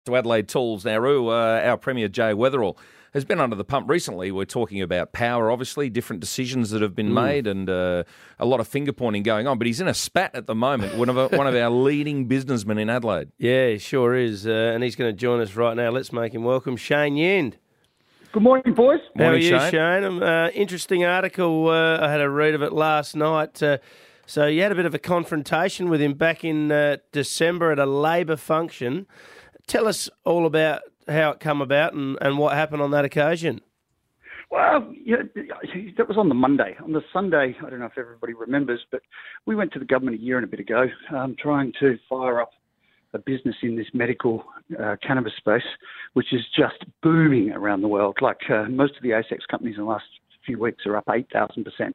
To Adelaide Tools now, our Premier Jay Weatherill has been under the pump recently. We're talking about power, obviously, different decisions that have been made and a lot of finger-pointing going on. But he's in a spat at the moment, one of our leading businessmen in Adelaide. Yeah, he sure is. And he's going to join us right now. Let's make him welcome Shane Yend. Good morning, boys. How are you, Shane? Interesting article. I had a read of it last night. So you had a bit of a confrontation with him back in December at a Labor function. Tell us all about how it come about and what happened on that occasion. Well, that was on the Monday. On the Sunday, I don't know if everybody remembers, but we went to the government a year and a bit ago trying to fire up a business in this medical cannabis space, which is just booming around the world. Like most of the ASX companies in the last few weeks are up 8,000%.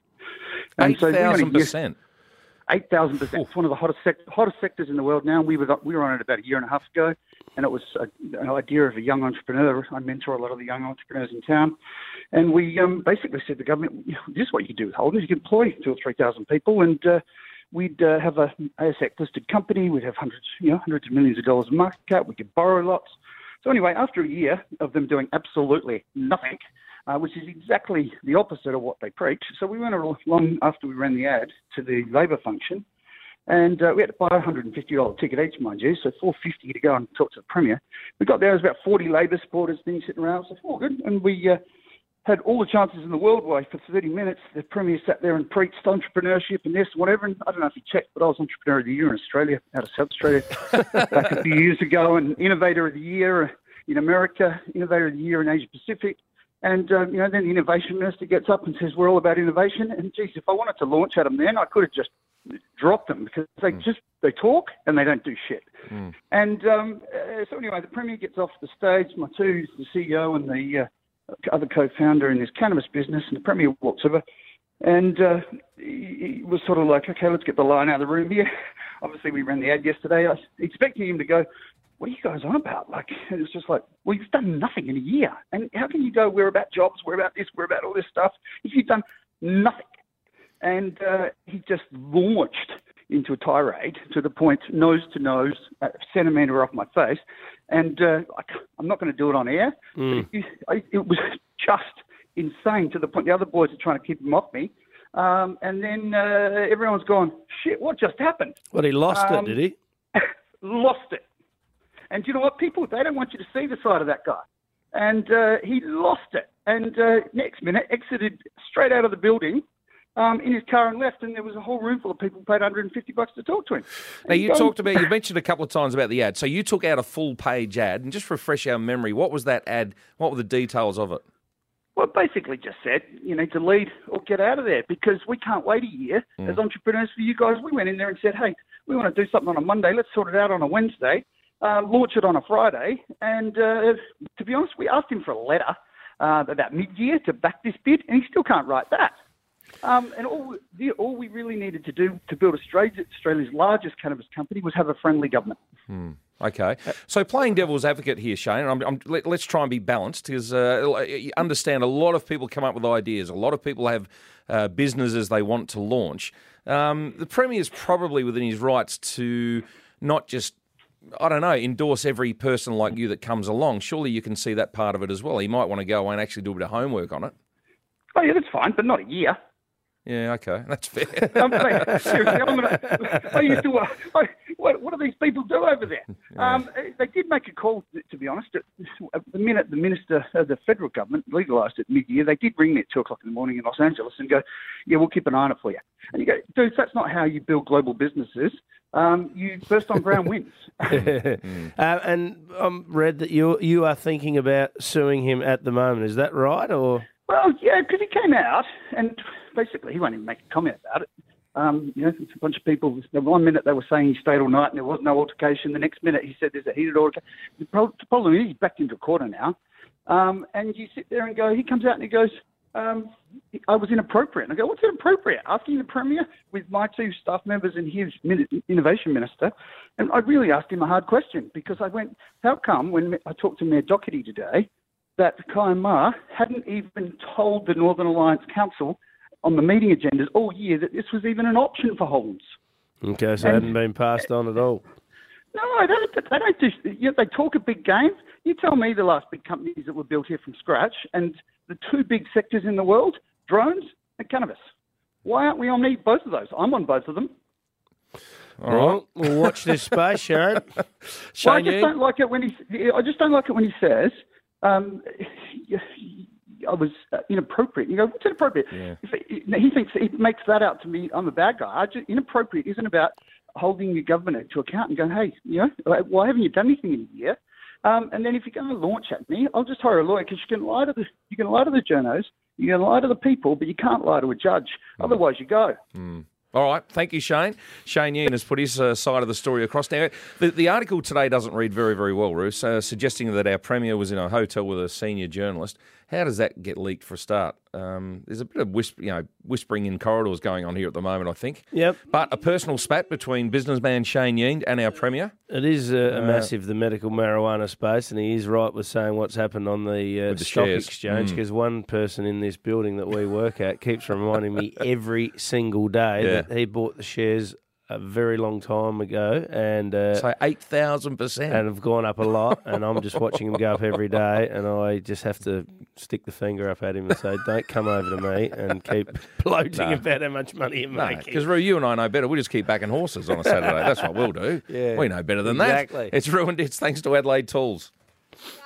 8,000%? 8,000%. It's one of the hottest sectors in the world now. We were on it about a year and a half ago, and it was an idea of a young entrepreneur. I mentor a lot of the young entrepreneurs in town, and we basically said to the government, this is what you can do with holdings. You can employ 2,000 or 3,000 people, and we'd have a ASX-listed company. We'd have hundreds of millions of dollars of market cap. We could borrow lots. So anyway, after a year of them doing absolutely nothing, which is exactly the opposite of what they preach. So we went along after we ran the ad to the Labor function, and we had to buy a $150 ticket each, mind you, so $450 to go and talk to the Premier. We got there, there was about 40 Labor supporters things sitting around, so all good, and we had all the chances in the world why for 30 minutes the Premier sat there and preached entrepreneurship and this and whatever, and I don't know if he checked, but I was Entrepreneur of the Year in Australia, out of South Australia, back a few years ago, and Innovator of the Year in America, Innovator of the Year in Asia Pacific. And, then the Innovation Minister gets up and says, we're all about innovation. And, geez, if I wanted to launch at them then, I could have just dropped them because they talk and they don't do shit. And so anyway, the Premier gets off the stage, my two, the CEO and the other co-founder in this cannabis business, and the Premier walks over and he was sort of like, okay, let's get the line out of the room here. Obviously, we ran the ad yesterday. I was expecting him to go, what are you guys on about? Like, it was just like, well, you've done nothing in a year. And how can you go, we're about jobs, we're about this, we're about all this stuff, if you've done nothing? And he just launched into a tirade to the point, nose to nose, a centimetre off my face. And I'm not going to do it on air. But it was just insane to the point the other boys are trying to keep him off me. And then everyone's gone, shit, what just happened? Well, he lost it, did he? Lost it. And you know what, people, they don't want you to see the side of that guy. And he lost it. And next minute, exited straight out of the building in his car and left, and there was a whole room full of people who paid $150 to talk to him. Now, you mentioned a couple of times about the ad. So you took out a full-page ad, and just refresh our memory, what was that ad? What were the details of it? Well, basically just said, you need to lead or get out of there because we can't wait a year as entrepreneurs for you guys. We went in there and said, hey, we want to do something on a Monday. Let's sort it out on a Wednesday. Launch it on a Friday, and to be honest, we asked him for a letter about mid-year to back this bid, and he still can't write that. And all we really needed to do to build Australia's largest cannabis company was have a friendly government. Okay. So playing devil's advocate here, Shane, let's try and be balanced because you understand a lot of people come up with ideas. A lot of people have businesses they want to launch. The Premier is probably within his rights to not just endorse every person like you that comes along. Surely you can see that part of it as well. He might want to go away and actually do a bit of homework on it. Oh, yeah, that's fine, but not a year. Yeah, okay, that's fair. Seriously, what do these people do over there? Yeah. They did make a call, to be honest. The minute the minister of the federal government legalised it mid-year, they did ring me at 2 o'clock in the morning in Los Angeles and go, yeah, we'll keep an eye on it for you. And you go, dude, that's not how you build global businesses. You first on ground wins. And read that you are thinking about suing him at the moment. Is that right, or? Well, yeah, because he came out and basically he won't even make a comment about it. It's a bunch of people. The 1 minute they were saying he stayed all night and there was no altercation. The next minute he said there's a heated altercation. The problem is he's backed into a corner now. And you sit there and go, he comes out and he goes, I was inappropriate. And I go, what's inappropriate? Asking the Premier with my two staff members and his Innovation Minister. And I really asked him a hard question because I went, how come when I talked to Mayor Doherty today that Kyan Ma hadn't even told the Northern Alliance Council on the meeting agendas all year that this was even an option for Holmes? Okay, so it hadn't been passed on at all. No, they don't do. They talk a big game. You tell me the last big companies that were built here from scratch, and the two big sectors in the world, drones and cannabis. Why aren't we on both of those? I'm on both of them. All right, we'll watch this space, Sharon. I just don't like it when he says, I was inappropriate. You go, what's inappropriate? Yeah. He thinks he makes that out to me. I'm a bad guy. Inappropriate isn't about holding your government to account and going, hey, why haven't you done anything in a year? And then if you're going to launch at me, I'll just hire a lawyer, because you can lie to the journos, you can lie to the people, but you can't lie to a judge. Otherwise, you go. All right. Thank you, Shane. Shane Yeen has put his side of the story across. Now, the article today doesn't read very, very well, Bruce, suggesting that our Premier was in a hotel with a senior journalist. How does that get leaked for a start? There's a bit of whispering in corridors going on here at the moment, I think. Yep. But a personal spat between businessman Shane Yeen and our Premier. It is a massive, the medical marijuana space, and he is right with saying what's happened on the stock shares. exchange, because one person in this building that we work at keeps reminding me every single day that he bought the shares a very long time ago, and so 8,000%, and have gone up a lot, and I'm just watching them go up every day, and I just have to stick the finger up at him and say, don't come over to me and keep gloating about how much money you're making. Because Roo, you and I know better. We just keep backing horses on a Saturday. That's what we'll do. Yeah, we know better than exactly. that. It's ruined. It's thanks to Adelaide Tools.